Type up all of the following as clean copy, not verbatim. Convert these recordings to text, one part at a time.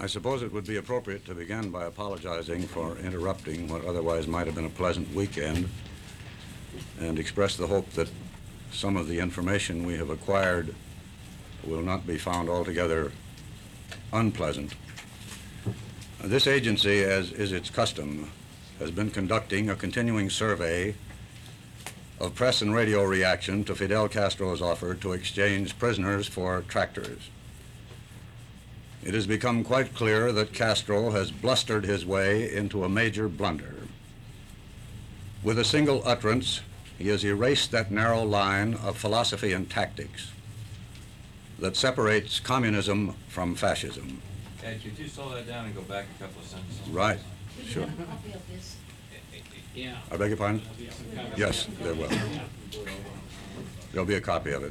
I suppose it would be appropriate to begin by apologizing for interrupting what otherwise might have been a pleasant weekend and express the hope that some of the information we have acquired will not be found altogether unpleasant. This agency, as is its custom, has been conducting a continuing survey of press and radio reaction to Fidel Castro's offer to exchange prisoners for tractors. It has become quite clear that Castro has blustered his way into a major blunder. With a single utterance, he has erased that narrow line of philosophy and tactics that separates communism from fascism. Ed, could you slow that down and go back a couple of sentences? Right, sure. Yeah. I beg your pardon? Yes, there will. There'll be a copy of it.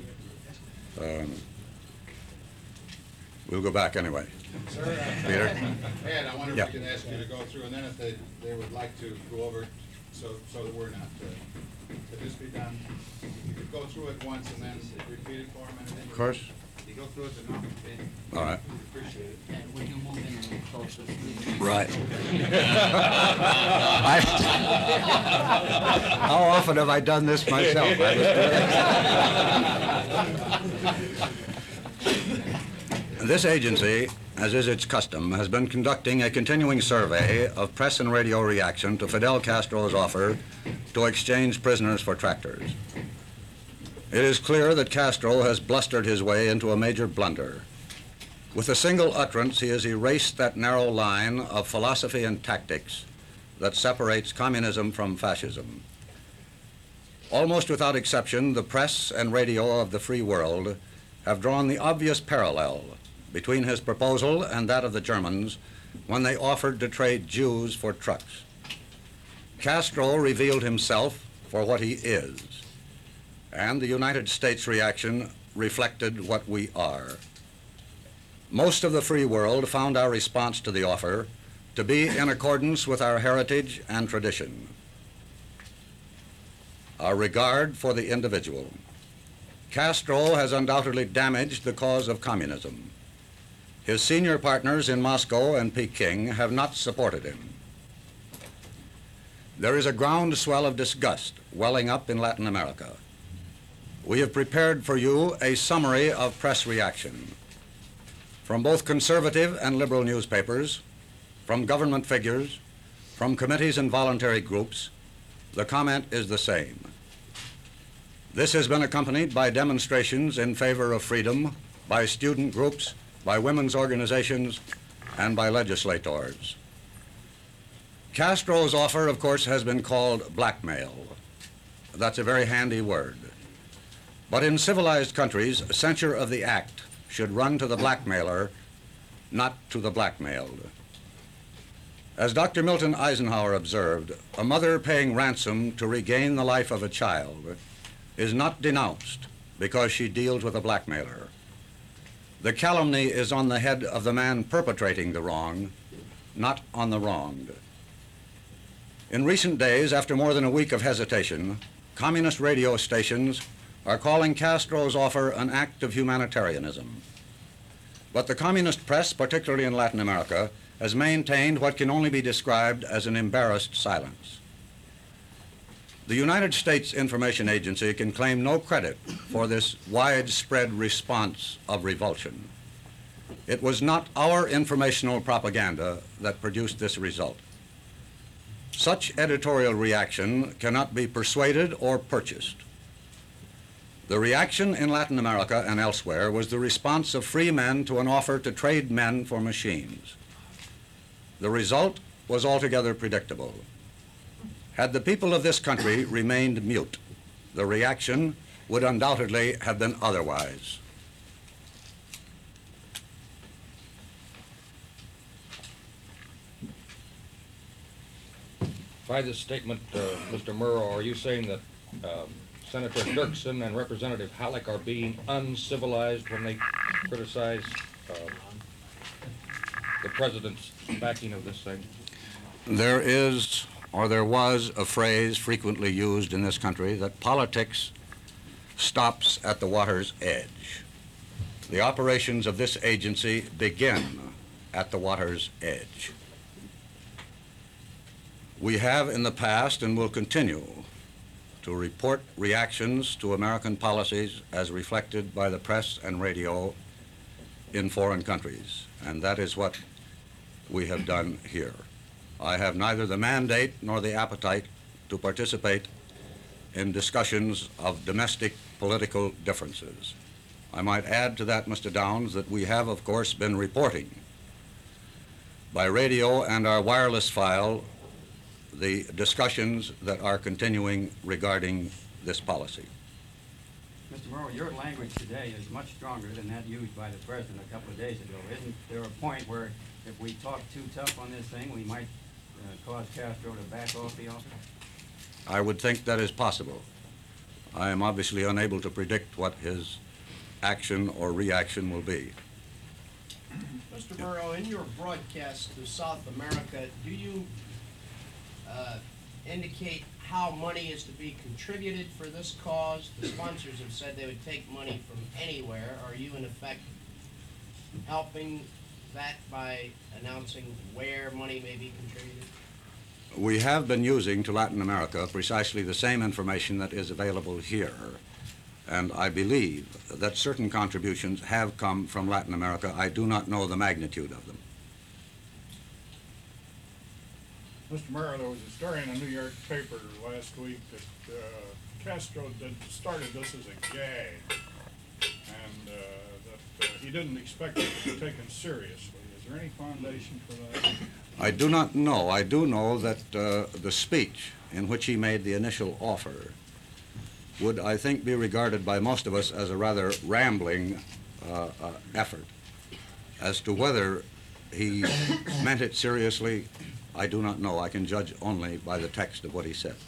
We'll go back anyway. Sir, Peter? Ed, I wonder Yeah. if we could ask you to go through, and then if they would like to go over it so that we're not, could this be done? You could go through it once and then repeat it for them, and then. Of course. You go through it, then no, All right. appreciate it. And would you move in a little closer, please? Right. How often have I done this myself? This agency, as is its custom, has been conducting a continuing survey of press and radio reaction to Fidel Castro's offer to exchange prisoners for tractors. It is clear that Castro has blustered his way into a major blunder. With a single utterance, he has erased that narrow line of philosophy and tactics that separates communism from fascism. Almost without exception, the press and radio of the free world have drawn the obvious parallel between his proposal and that of the Germans when they offered to trade Jews for trucks. Castro revealed himself for what he is, and the United States reaction reflected what we are. Most of the free world found our response to the offer to be in accordance with our heritage and tradition, our regard for the individual. Castro has undoubtedly damaged the cause of communism. His senior partners in Moscow and Peking have not supported him. There is a groundswell of disgust welling up in Latin America. We have prepared for you a summary of press reaction from both conservative and liberal newspapers, from government figures, from committees and voluntary groups. The comment is the same. This has been accompanied by demonstrations in favor of freedom by student groups, by women's organizations, and by legislators. Castro's offer, of course, has been called blackmail. That's a very handy word. But in civilized countries, censure of the act should run to the blackmailer, not to the blackmailed. As Dr. Milton Eisenhower observed, a mother paying ransom to regain the life of a child is not denounced because she deals with a blackmailer. The calumny is on the head of the man perpetrating the wrong, not on the wronged. In recent days, after more than a week of hesitation, communist radio stations are calling Castro's offer an act of humanitarianism. But the communist press, particularly in Latin America, has maintained what can only be described as an embarrassed silence. The United States Information Agency can claim no credit for this widespread response of revulsion. It was not our informational propaganda that produced this result. Such editorial reaction cannot be persuaded or purchased. The reaction in Latin America and elsewhere was the response of free men to an offer to trade men for machines. The result was altogether predictable. Had the people of this country remained mute, the reaction would undoubtedly have been otherwise. By this statement, Mr. Murrow, are you saying that Senator Dirksen and Representative Halleck are being uncivilized when they criticize the president's backing of this thing? There is, or there was, a phrase frequently used in this country that politics stops at the water's edge. The operations of this agency begin at the water's edge. We have in the past and will continue to report reactions to American policies as reflected by the press and radio in foreign countries, and that is what we have done here. I have neither the mandate nor the appetite to participate in discussions of domestic political differences. I might add to that, Mr. Downs, that we have, of course, been reporting by radio and our wireless file the discussions that are continuing regarding this policy. Mr. Murrow, your language today is much stronger than that used by the president a couple of days ago. Isn't there a point where if we talk too tough on this thing, we might cause Castro to back off the offer? I would think that is possible. I am obviously unable to predict what his action or reaction will be. Mr. Murrow, in your broadcast to South America, do you indicate how money is to be contributed for this cause? The sponsors have said they would take money from anywhere. Are you, in effect, helping that by announcing where money may be contributed? We have been using to Latin America precisely the same information that is available here, and I believe that certain contributions have come from Latin America. I do not know the magnitude of them. Mr. Murrow, there was a story in a New York paper last week that Castro started this as a gag, and that he didn't expect it to be taken seriously. Is there any foundation for that? I do not know. I do know that the speech in which he made the initial offer would, I think, be regarded by most of us as a rather rambling effort. As to whether he meant it seriously, I do not know. I can judge only by the text of what he said.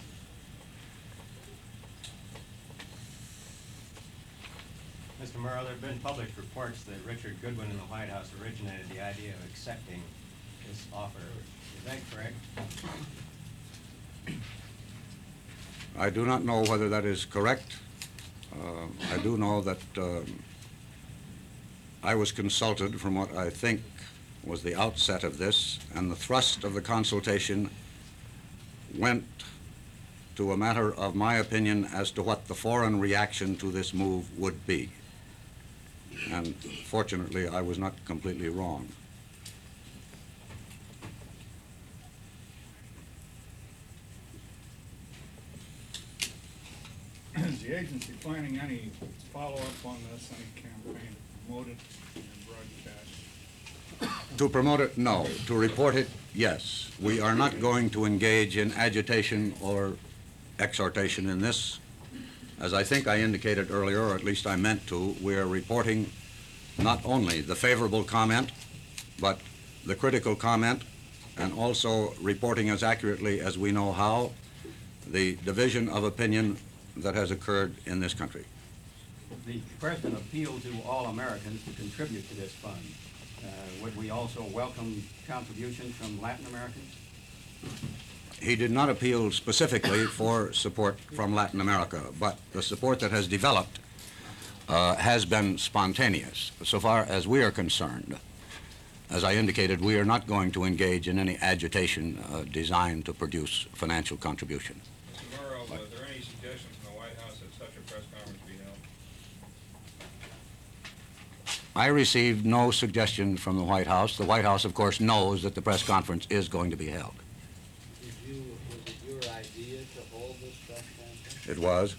Mr. Murrow, there have been published reports that Richard Goodwin in the White House originated the idea of accepting this offer. Is that correct? I do not know whether that is correct. I do know that I was consulted from what I think was the outset of this, and the thrust of the consultation went to a matter of my opinion as to what the foreign reaction to this move would be. And fortunately, I was not completely wrong. Is the agency planning any follow-up on this, any campaign to promote it in your broadcast? To promote it, no. To report it, yes. We are not going to engage in agitation or exhortation in this. As I think I indicated earlier, or at least I meant to, we are reporting not only the favorable comment, but the critical comment, and also reporting as accurately as we know how the division of opinion that has occurred in this country. The president appealed to all Americans to contribute to this fund. Would we also welcome contributions from Latin Americans? He did not appeal specifically for support from Latin America, but the support that has developed has been spontaneous. So far as we are concerned, as I indicated, we are not going to engage in any agitation designed to produce financial contribution. Mr. Murrow, are there any suggestions from the White House that such a press conference be held? I received no suggestion from the White House. The White House, of course, knows that the press conference is going to be held. Was it your idea to hold this press conference? It was.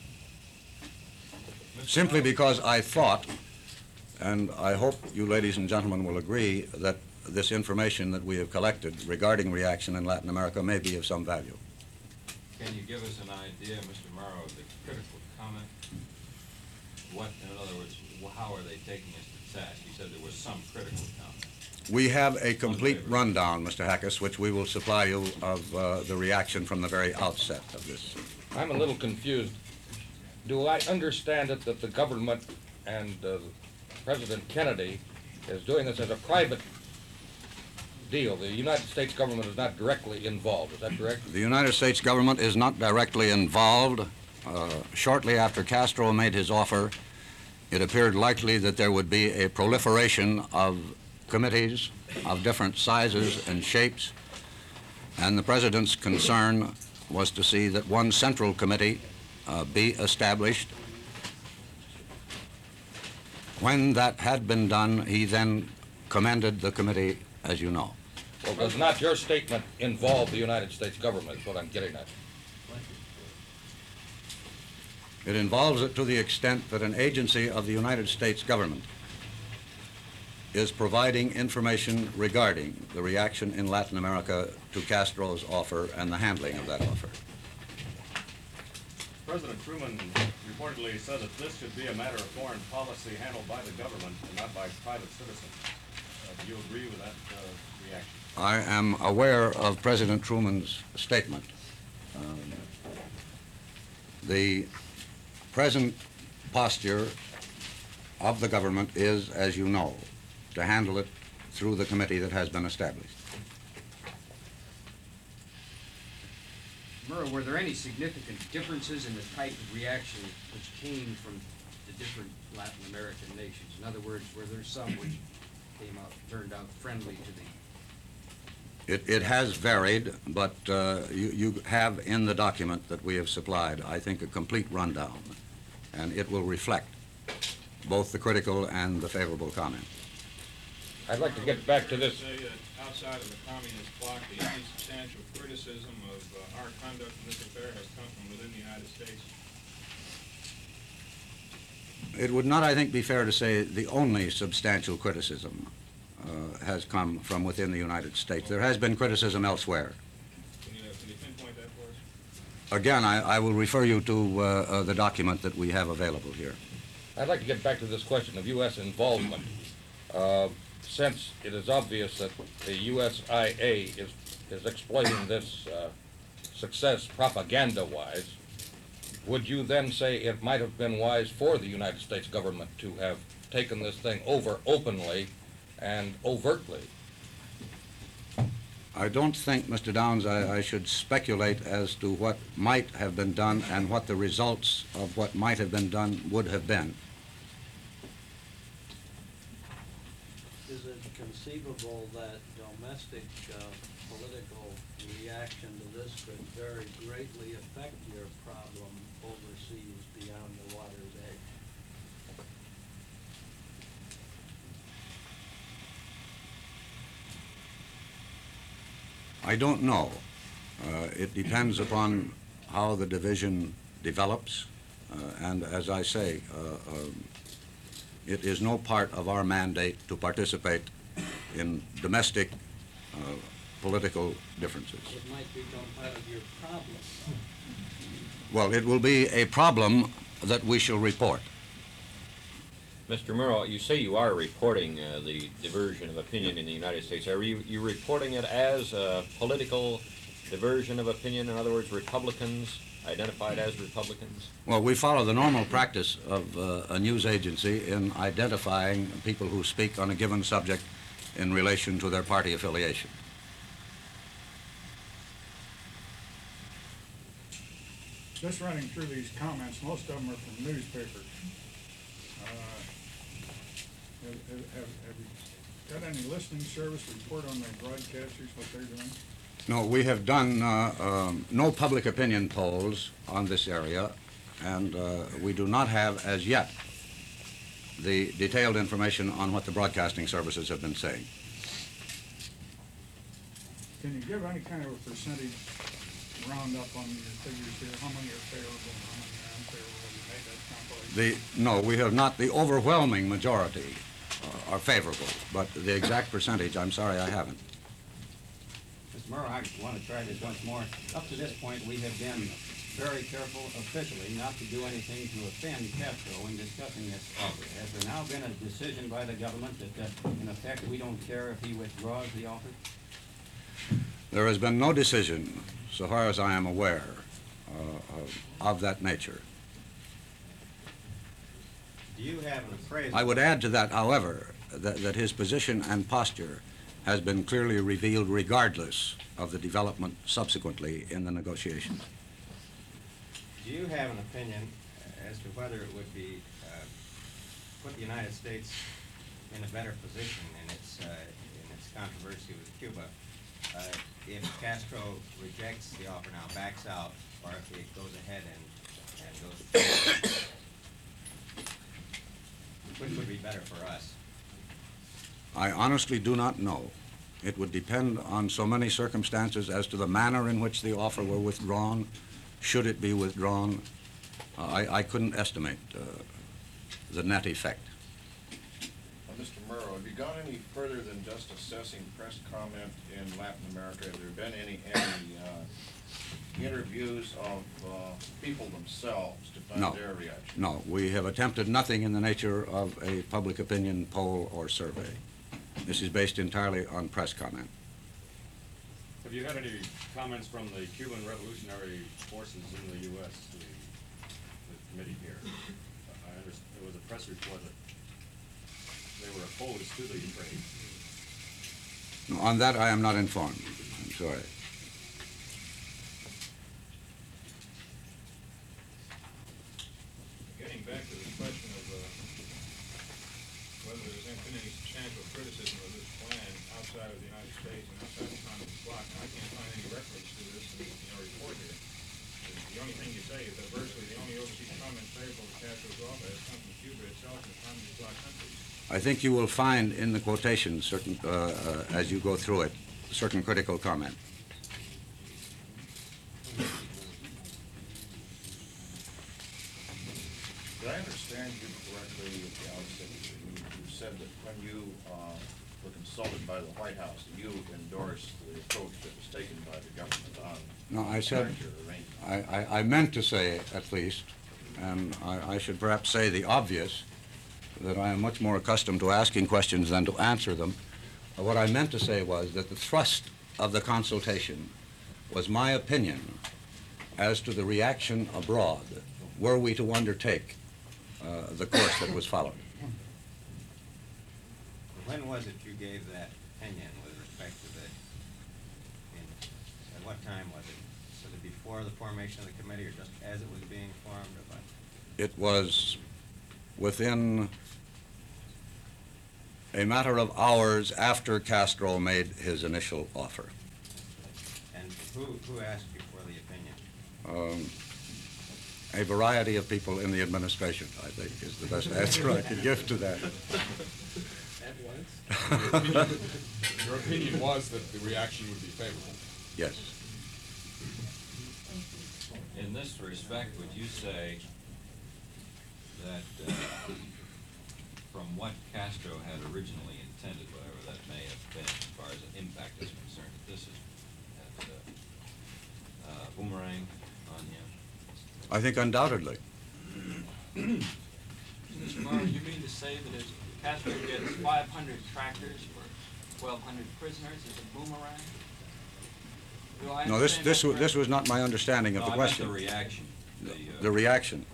Simply because I thought, and I hope you ladies and gentlemen will agree, that this information that we have collected regarding reaction in Latin America may be of some value. Can you give us an idea, Mr. Murrow, of the critical comment? What, in other words, how are they taking us to task? You said there was some critical comment. We have a complete rundown, Mr. Hackis, which we will supply you of the reaction from the very outset of this. I'm a little confused. Do I understand it that the government and President Kennedy is doing this as a private deal? The United States government is not directly involved, is that correct? The United States government is not directly involved. Shortly after Castro made his offer, it appeared likely that there would be a proliferation of committees of different sizes and shapes, and the President's concern was to see that one central committee be established. When that had been done, he then commended the committee, as you know. Well, does not your statement involve the United States government, is what I'm getting at. It involves it to the extent that an agency of the United States government is providing information regarding the reaction in Latin America to Castro's offer and the handling of that offer. President Truman reportedly said that this should be a matter of foreign policy handled by the government and not by private citizens. Do you agree with that reaction? I am aware of President Truman's statement. The present posture of the government is, as you know, to handle it through the committee that has been established. Murrow, were there any significant differences in the type of reaction which came from the different Latin American nations? In other words, were there some which turned out friendly to the... It has varied, but you have in the document that we have supplied, I think, a complete rundown, and it will reflect both the critical and the favorable comment. I'd like to get back to this. Say that outside of the communist bloc, the only substantial criticism of our conduct in this affair has come from within the United States. It would not, I think, be fair to say the only substantial criticism has come from within the United States. There has been criticism elsewhere. Can you pinpoint that for us? Again, I will refer you to the document that we have available here. I'd like to get back to this question of U.S. involvement. Since it is obvious that the USIA is exploiting this success propaganda-wise, would you then say it might have been wise for the United States government to have taken this thing over openly and overtly? I don't think, Mr. Downs, I should speculate as to what might have been done and what the results of what might have been done would have been. Is it conceivable that domestic political reaction to this could very greatly affect your problem overseas beyond the water's edge? I don't know. It depends upon how the division develops, and as I say, it is no part of our mandate to participate in domestic political differences. It might become part of your problem. Well, it will be a problem that we shall report. Mr. Murrow, you say you are reporting the diversion of opinion in the United States. Are you reporting it as a political diversion of opinion? In other words, Republicans identified as Republicans? Well, we follow the normal practice of a news agency in identifying people who speak on a given subject in relation to their party affiliation. Just running through these comments, most of them are from newspapers. Have you got any listening service report on the broadcasters, what they're doing? No, we have done no public opinion polls on this area, and we do not have as yet the detailed information on what the broadcasting services have been saying. Can you give any kind of a percentage roundup on your figures here? How many are favorable and how many are unfavorable? Have you made that compilation? No, we have not. The overwhelming majority are favorable, but the exact percentage, I'm sorry, I haven't. Mr. Murrow, I want to try this once more. Up to this point, we have been very careful officially not to do anything to offend Castro in discussing this offer. Has there now been a decision by the government that, in effect, we don't care if he withdraws the offer? There has been no decision, so far as I am aware, of that nature. Do you have an appraisal? I would add to that, however, that his position and posture has been clearly revealed regardless of the development subsequently in the negotiations. Do you have an opinion as to whether it would be put the United States in a better position in its controversy with Cuba. If Castro rejects the offer now, backs out, or if it goes ahead and goes forward, which would be better for us? I honestly do not know. It would depend on so many circumstances as to the manner in which the offer were withdrawn, should it be withdrawn. I couldn't estimate the net effect. Mr. Murrow, have you gone any further than just assessing press comment in Latin America? Have there been any interviews of people themselves to find No. their reaction? No, we have attempted nothing in the nature of a public opinion poll or survey. This is based entirely on press comment. Have you had any comments from the Cuban Revolutionary Forces in the U.S., the committee here? I understand there was a press report that they were opposed to the trade. No, on that, I am not informed. I'm sorry. Getting back to the question of whether there's been any substantial criticism of this plan outside of the United States and outside the communist bloc, I can't find any reference to this in your report here. The only thing you say is that virtually the only overseas comments favorable to Castro's offer has come from Cuba itself and the communist bloc countries. I think you will find in the quotation certain, as you go through it, certain critical comment. Did I understand you correctly at the outset? You said that when you were consulted by the White House, you endorsed the approach that was taken by the government on No, I said, character arrangement. I meant to say, at least, and I should perhaps say the obvious, that I am much more accustomed to asking questions than to answer them. What I meant to say was that the thrust of the consultation was my opinion as to the reaction abroad were we to undertake the course that was followed. When was it you gave that opinion with respect to at what time was it? Was it before the formation of the committee or just as it was being formed or what? It was within a matter of hours after Castro made his initial offer. And who asked you for the opinion? A variety of people in the administration, I think, is the best answer I could give to that. Your opinion was that the reaction would be favorable. Yes. In this respect, would you say that from what Castro had originally intended, whatever that may have been as far as an impact is concerned, that this is boomerang on him? I think undoubtedly. Mr. Morrow, you mean to say that if Castro gets 500 tractors for 1,200 prisoners, is a boomerang? Do I No, this understand that this was not my understanding of No, the I meant question. the reaction. The reaction.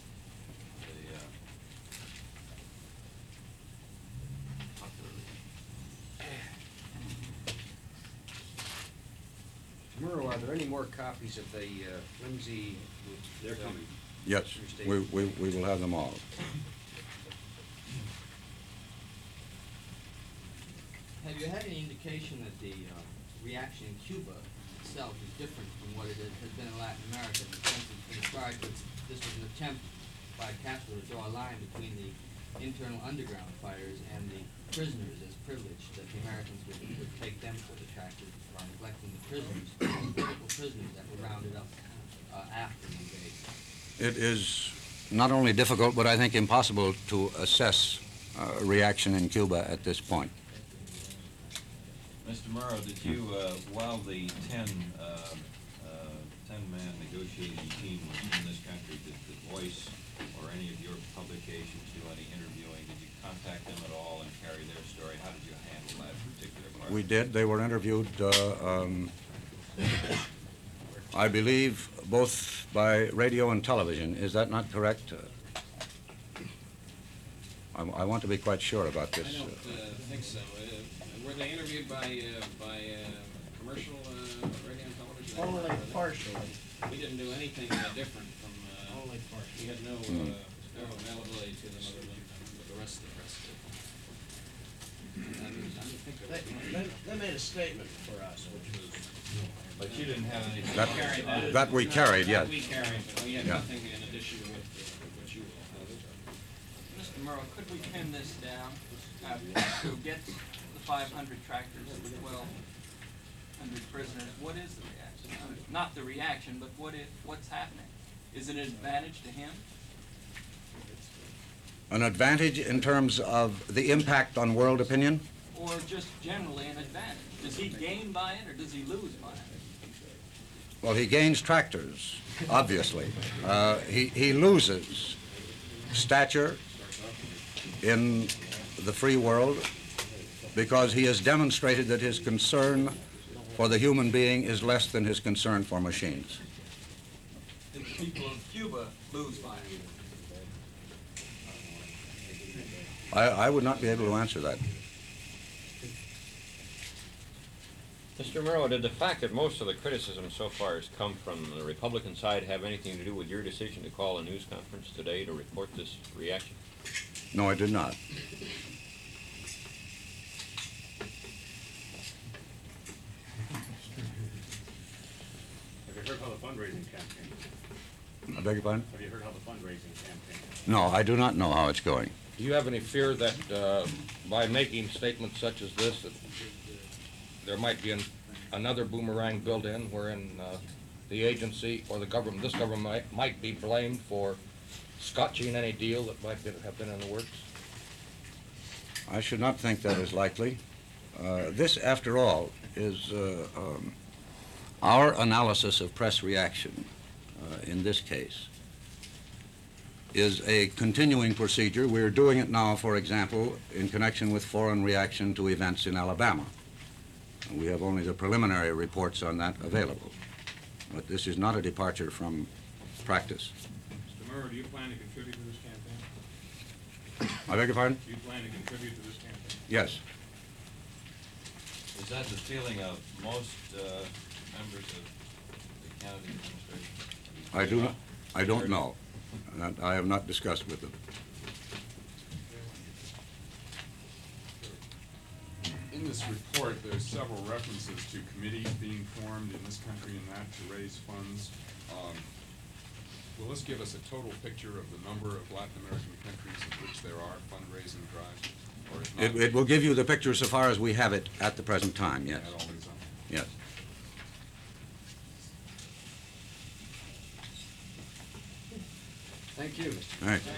Murrow, are there any more copies of the flimsy? They're coming. Yes, we will have them all. Have you had any indication that the reaction in Cuba itself is different from what it has been in Latin America? In the sense it's been described that this was an attempt by Castro to draw a line between the internal underground fighters and the prisoners as privileged, that the Americans would take them for the tractors while neglecting the prisoners, the political prisoners that were rounded up after the invasion. It is not only difficult, but I think impossible to assess reaction in Cuba at this point. Mr. Morrow, did you, while the 10-man negotiating team was in this country, did the Voice or any of your publications do any interviewing? Did you contact them at all and carry their story? How did you handle that particular part? We did. They were interviewed, I believe, both by radio and television. Is that not correct? I want to be quite sure about this. I don't think so. Were they interviewed by commercial radio and television? Only partially. We didn't do anything different from. Only partially. We had no availability to them other than the rest of the press did. They made a statement for us, which was, But you didn't have anything That- to carry that. that we carried, yes. We carried, but we had Yeah. nothing in addition to what you Mr. Murrow, could we pin this down? To get the 500 tractors and 1,200 prisoners, what is the reaction? Not the reaction, but what's happening? Is it an advantage to him? An advantage in terms of the impact on world opinion? Or just generally an advantage? Does he gain by it or does he lose by it? Well, he gains tractors, obviously. He loses stature in the free world because he has demonstrated that his concern for the human being is less than his concern for machines. Did the people of Cuba lose by it? I would not be able to answer that. Mr. Murrow, did the fact that most of the criticism so far has come from the Republican side have anything to do with your decision to call a news conference today to report this reaction? No, I did not. Have you heard how the fundraising campaign is? I beg your pardon? Have you heard how the fundraising campaign is? No, I do not know how it's going. Do you have any fear that by making statements such as this, that there might be another boomerang built in wherein the agency or the government, this government might be blamed for scotching any deal that might have been in the works? I should not think that is likely. This, after all, is our analysis of press reaction in this case is a continuing procedure. We're doing it now, for example, in connection with foreign reaction to events in Alabama. We have only the preliminary reports on that available. But this is not a departure from practice. Mr. Murrow, do you plan to contribute to this campaign? I beg your pardon? Do you plan to contribute to this campaign? Yes. Is that the feeling of most members of the Kennedy administration? I don't know. That I have not discussed with them. In this report, there's several references to committees being formed in this country and that to raise funds. Will this give us a total picture of the number of Latin American countries in which there are fundraising drives? Or if not, It will give you the picture so far as we have it at the present time, yes. that always on? Yes. Thank you. All right.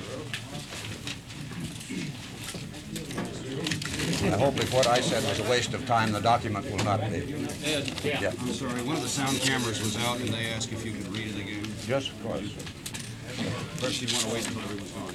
I hope if what I said was a waste of time, the document will not be. Ed, Yeah. I'm sorry, one of the sound cameras was out and they asked if you could read it again. Yes, of course. First, you want to wait until everyone's gone.